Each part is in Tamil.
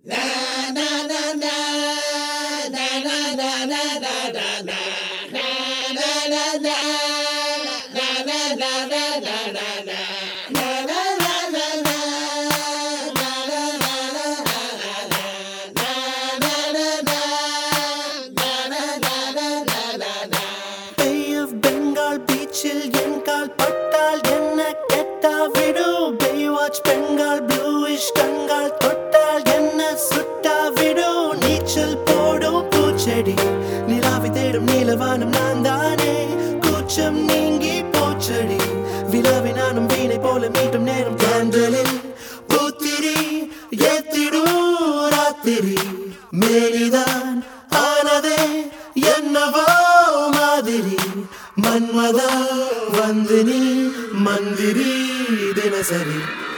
Bay of Bengal beachil enkal pattal enna ketta vidu Baywatch Bengal bluish kangal tottal enna sutta vidu neechal podum poochedi nilavi thedum neelavanam naandane koocham neengi poochedi vilavi naanum veenai pola meetum neram candlil poothiri yethidu rathiri melidan aanade ennavo madiri manmada vandini mandiri dinasari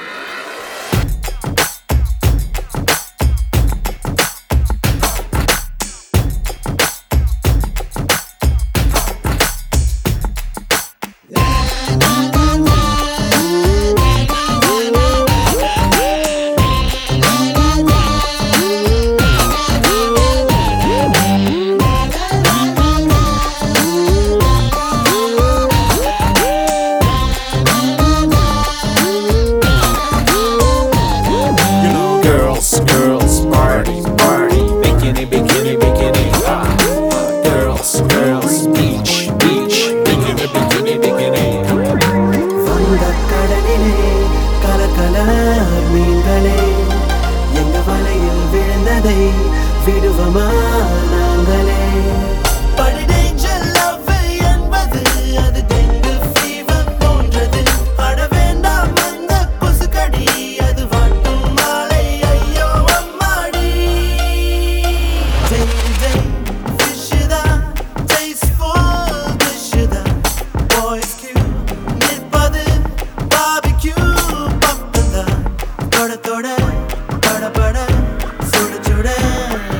Girls, party, party, bikini, bikini, bikini, girls, beach, beach, bikini, bikini, bikini. vanda kadalile kala kala meengale enga valayil vilundadai viduvama naangale padi danger love என்பது அது dengue fever போன்றது அட வேண்டாம் அந்த கொசுக்கடி அது வாட்டும் மாலை ஐயோ அம்மாடி day day fish da tasteful dish da boys cue நிற்பது barbecue பப்பந்தா தொட தொட பட பட சுட சுட